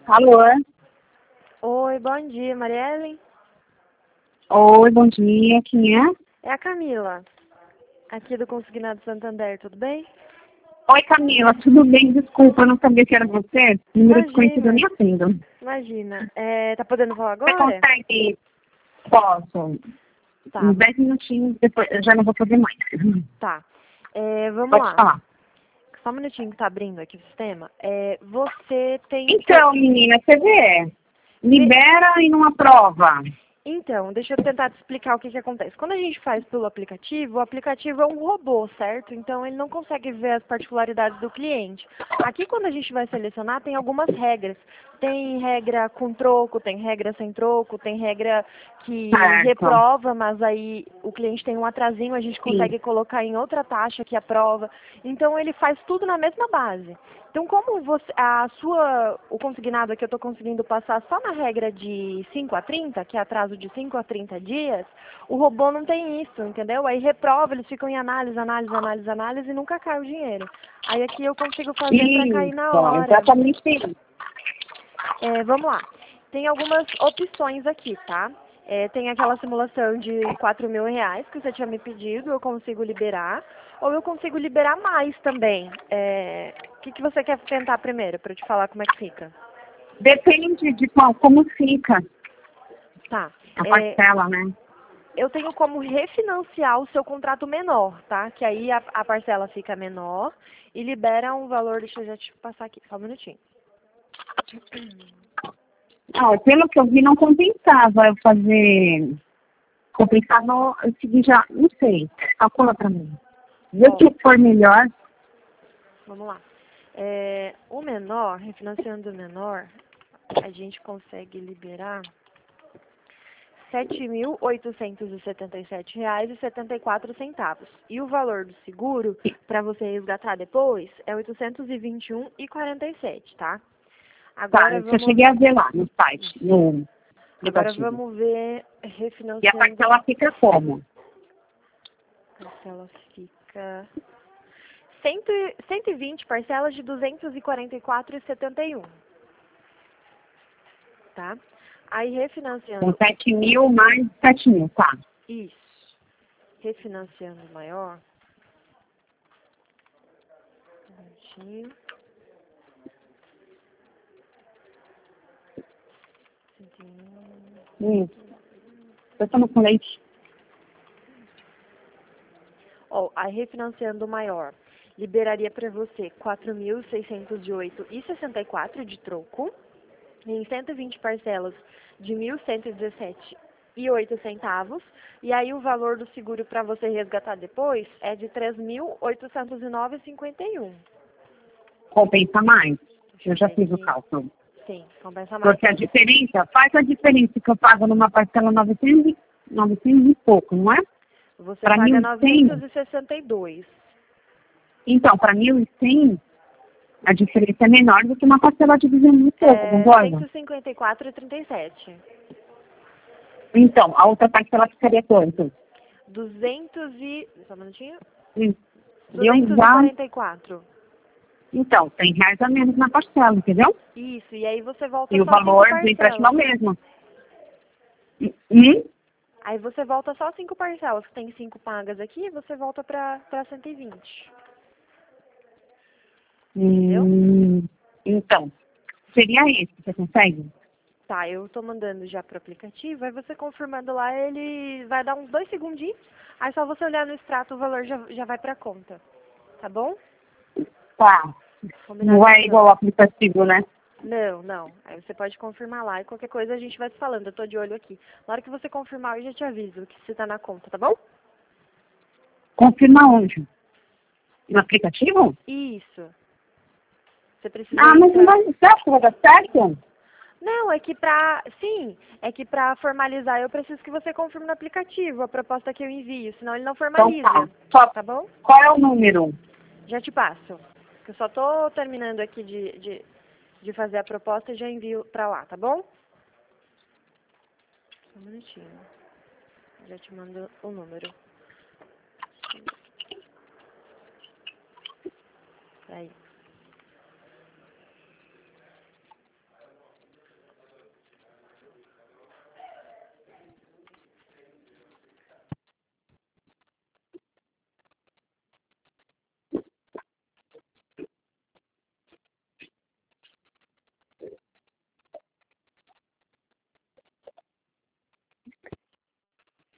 Alô? Oi, bom dia, Mariellen. Oi, bom dia. Quem é? É a Camila, aqui do Consignado Santander, tudo bem? Oi, Camila. Tudo bem? Desculpa, eu não sabia que era você. Número desconhecido eu nem atendo. Imagina. Tá podendo falar Você agora? consegue? Posso. Tá, Uns 10 minutinhos, depois eu já não vou fazer mais. tá. Vamos Pode lá. falar. Só um minutinho que tá abrindo aqui o sistema. Você tem... Então, menina, você vê. Libera e não aprova. Então, deixa eu tentar te explicar o que acontece. Quando a gente faz pelo aplicativo, o aplicativo é um robô, certo? Então, ele não consegue ver as particularidades do cliente. Aqui, quando a gente vai selecionar, tem algumas regras. Tem regra com troco, tem regra sem troco, tem regra que Certo. reprova, mas aí o cliente tem um atrasinho, a gente Sim. consegue colocar em outra taxa que aprova. Então, ele faz tudo na mesma base. Então, como o consignado aqui eu estou conseguindo passar só na regra de 5 a 30, que é atraso de 5 a 30 dias, o robô não tem isso, entendeu? Aí reprova, eles ficam em análise e nunca cai o dinheiro. Aí aqui eu consigo fazer para cair na Isso, hora. exatamente isso. Vamos lá. Tem algumas opções aqui, tá? Tem aquela simulação de R$ 4.000 que você tinha me pedido, eu consigo liberar. Ou eu consigo liberar mais também. O que você quer tentar primeiro, para eu te falar como é que fica? Depende de como fica Tá. a parcela, né? Eu tenho como refinanciar o seu contrato menor, tá? Que aí a parcela fica menor e libera um valor, deixa eu já te passar aqui, só um minutinho. Não, pelo que eu vi, não compensava eu fazer. Compensava eu seguir já, não sei. Calcula pra mim. Vê o Ó, que for melhor. vamos lá. O menor, refinanciando o menor, a gente consegue liberar R$ 7.877,74. E o valor do seguro, para você resgatar depois, é R$ 821,47, tá? Tá, eu cheguei a ver lá no site, no Agora aplicativo. vamos ver E a refinanciando. parcela fica como? A parcela fica 120 parcelas de 244,71, tá? Aí Com refinanciando 7.000 mais 7.000, tá. isso, refinanciando maior, um minutinho, 101. Eu tomo com leite. Ó, a refinanciando maior liberaria para você R$ 4.608,64 de troco, em 120 parcelas de 1.117,08 e aí o valor do seguro para você resgatar depois é de 3.809,51. Compensa mais. Deixa Eu eu já ver fiz o aqui. cálculo. Sim, compensa mais. Porque a diferença, faz a diferença que eu pago numa parcela 900 e pouco, não é? Você Para paga 1.100, 962. então, para 1.100, a diferença é menor do que uma parcela de 200 e pouco, concorda? 154,37. Então, a outra parcela ficaria quanto? 200 e... Só um minutinho. Deu já, 244. então, R$ 100 a menos na parcela, entendeu? Isso, e aí você volta E o só 5 valor do empréstimo é o parcelas. mesmo. Aí você volta só 5 parcelas, que tem 5 pagas aqui, você volta pra 120. Entendeu? Então, seria esse, você consegue? Tá, eu tô mandando já pro aplicativo, aí você confirmando lá, ele vai dar uns 2 segundinhos, aí só você olhar no extrato, o valor já vai pra conta. Tá bom? Tá. Combinado Não é então. igual ao aplicativo, né? Não. Aí você pode confirmar lá e qualquer coisa a gente vai se falando. Eu tô de olho aqui. Na hora que você confirmar, eu já te aviso que você tá na conta, tá bom? Confirma onde? No aplicativo? Isso. Você precisa Ah, mas não entrar. vai, você acha que vai dar certo? Não, é que pra formalizar eu preciso que você confirme no aplicativo a proposta que eu envio, senão ele não Então tá. formaliza. Só, Tá bom? qual é o número? Já te passo. Eu só tô terminando aqui de fazer a proposta e já envio pra lá, tá bom? Só um minutinho. Já te mando o número. Aí.